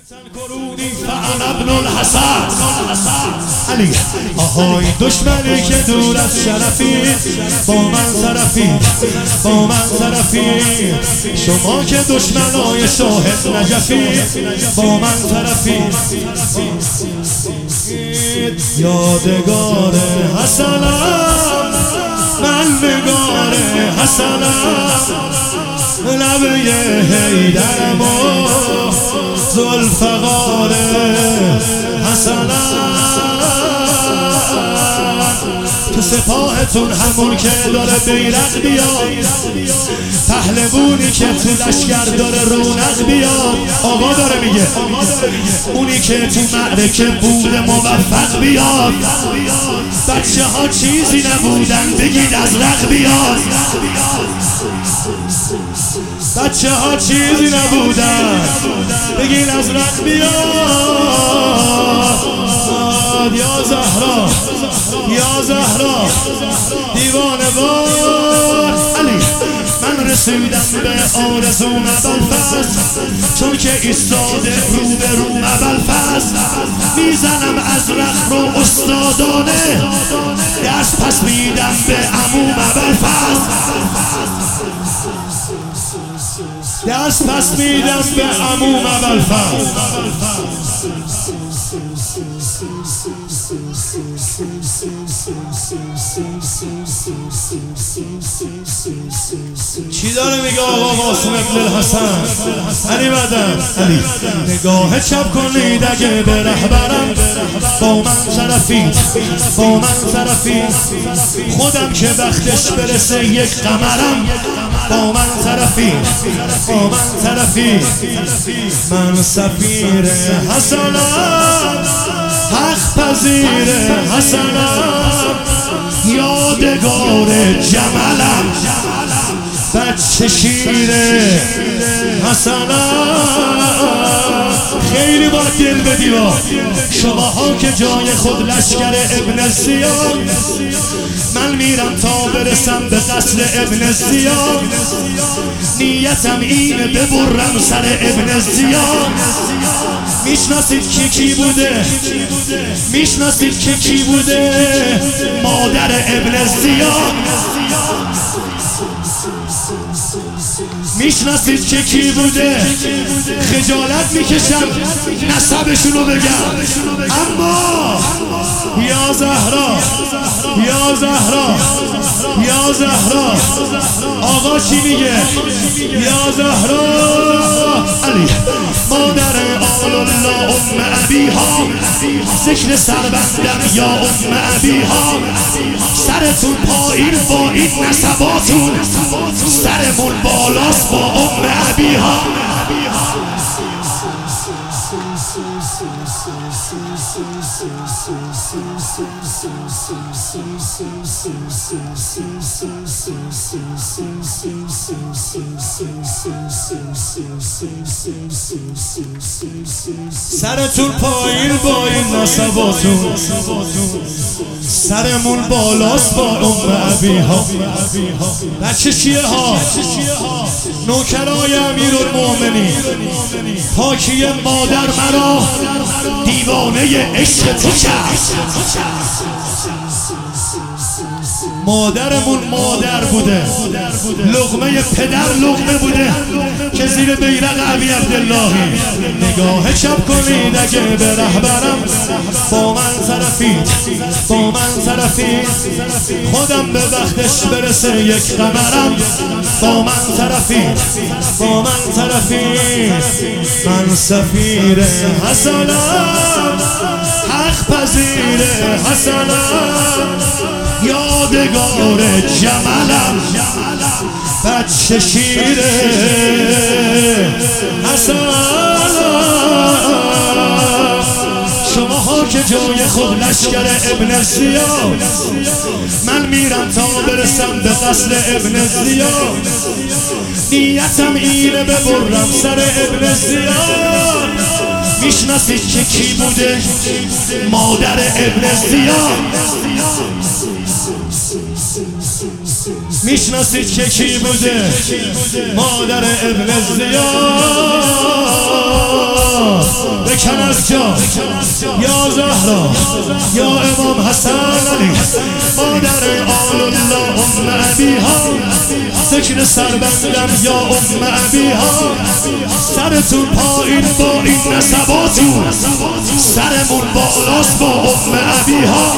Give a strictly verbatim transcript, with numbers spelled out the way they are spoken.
فانا ابن الحسن علی آهای دشمنی که دور از شرفی با من طرفی با من طرفی شما که دشمنای شاهد نجفی با من طرفی یادگار حسنم من نگار حسنم لبه حیدرم و ذوالفقار حسنم تو سپاهتون همون که داره بیرق بیاد پهلوونی که تو لشکر داره رونق بیاد آقا داره میگه اونی که تو معرکه بوده موفق بیاد بچه ها چیزی نبودن بگید از رق بیاد بچه ها چیزی نبودن بگید از رق بیاد یا زهرا یا زهرا دیوانه وار علی من رسیدم به آرزوم ابوالفضل چون که ایستاده رو به رو ابوالفضل میزنم از رخ رو استادانه دست پس میدم به عموم ابوالفضل دست پس میدم به عموم ابوالفضل چی داره میگه آقا قاسم ابن الحسن علی بدن علی نگاه چپ کنید اگه به رهبرم با من طرفید با من طرفید خودم که وقتش برسه یک قمرم با من طرفید با من طرفید من سفیر حسنم حق پذیر حسنم یادگار جملم بچه شیر حسنم خیلی با دل بدیوا شما ها که جای خود لشکر ابن زیاد من میرم تا برسم به قصر ابن زیاد نیتم اینه ببرم سر ابن زیاد میشناسید که کی بوده میشناسید که کی بوده مادر ابن زیاد میشناسید که کی بوده خجالت میکشم نسبشونو بگم اما یا زهرا یا زهرا یا زهرا آقا چی میگه یا زهرا علی مادر آل الله ام ابیها ذکر سربندم یا ام ابیها سرتون پایین با این نسباتون سرمون بالاست با ام ابیها سرتون پایین با این نسباتون سرمون بالاست با ام ابیها بچه چیه ها نوکرای امیرالمومنین پاکی مادر مرا دیوانه عشق تو کرد مادرمون مادر بوده لقمه پدر لقمه بوده که زیر بیرق ابی عبداللهی نگاه چپ کنید اگه به رهبرم با من طرفید با من طرفید خودم به وقتش برسه یک قمرم با من طرفید با من طرفید من سفیر حسنم حق پذیر حسنم یادگار جملم بچه شیر حسنم شما ها که جای خود لشکر ابن زیاد من میرم تا برسم به قصر ابن زیاد نیتم اینه ببرم سر ابن زیاد میشناسید که کی بوده مادر ابن زیاد میشناسید که کی بوده مادر ابن زیاد بکن از جا یا زهرا یا امام حسن علی مادر آل الله ام ابیها ذکر سر بندم یا ام ابیها سرتون پایین با این نسباتون سرمون بالاست با ام ابیها